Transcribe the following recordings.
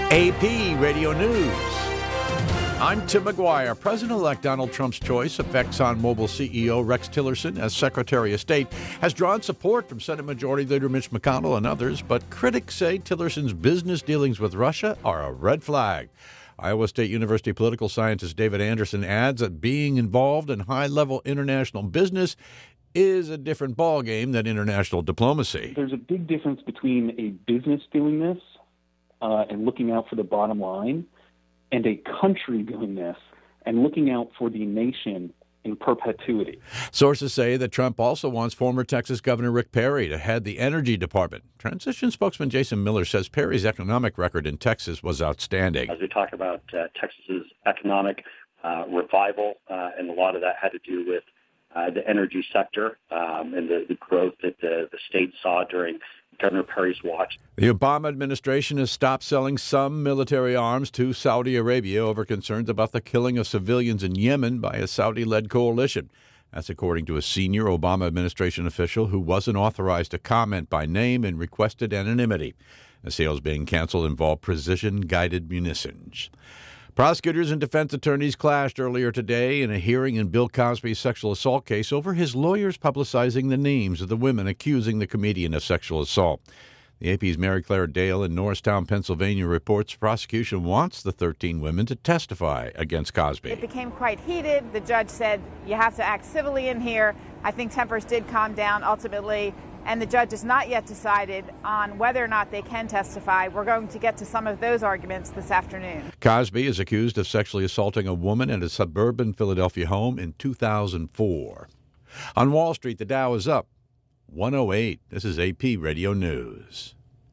AP Radio News. I'm Tim McGuire. President-elect Donald Trump's choice of ExxonMobil CEO Rex Tillerson as Secretary of State has drawn support from Senate Majority Leader Mitch McConnell and others, but critics say Tillerson's business dealings with Russia are a red flag. Iowa State University political scientist David Anderson adds that being involved in high-level international business is a different ballgame than international diplomacy. There's a big difference between a business doing this and looking out for the bottom line, and a country doing this and looking out for the nation in perpetuity. Sources say that Trump also wants former Texas Governor Rick Perry to head the Energy Department. Transition spokesman Jason Miller says Perry's economic record in Texas was outstanding. As we talk about Texas's economic revival, and a lot of that had to do with the energy sector and the growth that the state saw during Governor Perry's watch. The Obama administration has stopped selling some military arms to Saudi Arabia over concerns about the killing of civilians in Yemen by a Saudi-led coalition. That's according to a senior Obama administration official who wasn't authorized to comment by name and requested anonymity. The sales being canceled involved precision-guided munitions. Prosecutors and defense attorneys clashed earlier today in a hearing in Bill Cosby's sexual assault case over his lawyers publicizing the names of the women accusing the comedian of sexual assault. The AP's Mary Claire Dale in Norristown, Pennsylvania reports the prosecution wants the 13 women to testify against Cosby. It became quite heated. The judge said, you have to act civilly in here. I think tempers did calm down ultimately, and the judge has not yet decided on whether or not they can testify. We're going to get to some of those arguments this afternoon. Cosby is accused of sexually assaulting a woman at a suburban Philadelphia home in 2004. On Wall Street, the Dow is up 108. This is AP Radio News.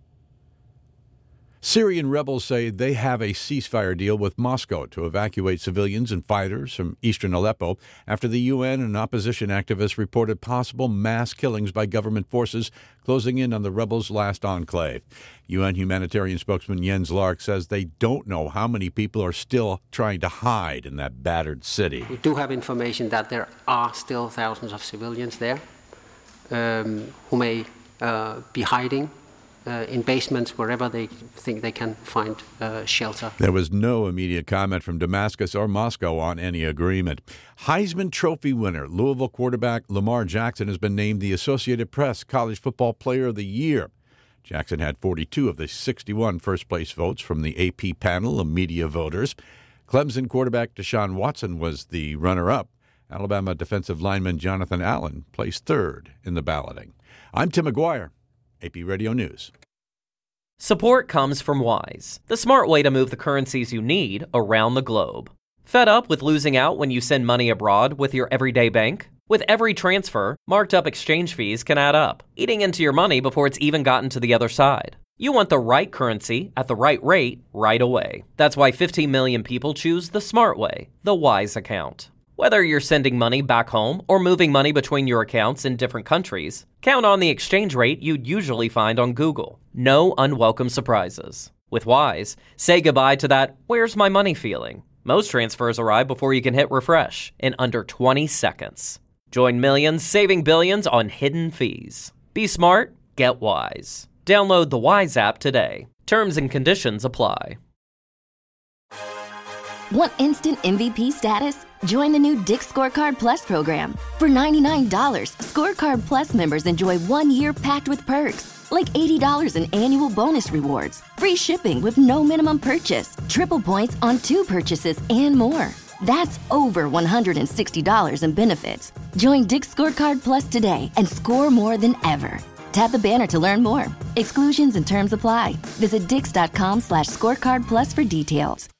Syrian rebels say they have a ceasefire deal with Moscow to evacuate civilians and fighters from eastern Aleppo after the UN and opposition activists reported possible mass killings by government forces closing in on the rebels' last enclave. UN humanitarian spokesman Jens Lark says they don't know how many people are still trying to hide in that battered city. We do have information that there are still thousands of civilians there who may be hiding in basements, wherever they think they can find shelter. There was no immediate comment from Damascus or Moscow on any agreement. Heisman Trophy winner Louisville quarterback Lamar Jackson has been named the Associated Press College Football Player of the Year. Jackson had 42 of the 61 first-place votes from the AP panel of media voters. Clemson quarterback Deshaun Watson was the runner-up. Alabama defensive lineman Jonathan Allen placed third in the balloting. I'm Tim McGuire. AP Radio News. Support comes from Wise, the smart way to move the currencies you need around the globe. Fed up with losing out when you send money abroad with your everyday bank? With every transfer, marked up exchange fees can add up, eating into your money before it's even gotten to the other side. You want the right currency at the right rate right away. That's why 15 million people choose the smart way, the Wise account. Whether you're sending money back home or moving money between your accounts in different countries, count on the exchange rate you'd usually find on Google. No unwelcome surprises. With Wise, say goodbye to that "where's my money" feeling. Most transfers arrive before you can hit refresh in under 20 seconds. Join millions saving billions on hidden fees. Be smart, get Wise. Download the Wise app today. Terms and conditions apply. Want instant MVP status? Join the new Dick's Scorecard Plus program. For $99, Scorecard Plus members enjoy 1 year packed with perks, like $80 in annual bonus rewards, free shipping with no minimum purchase, triple points on 2 purchases, and more. That's over $160 in benefits. Join Dick's Scorecard Plus today and score more than ever. Tap the banner to learn more. Exclusions and terms apply. Visit Dix.com/scorecard plus for details.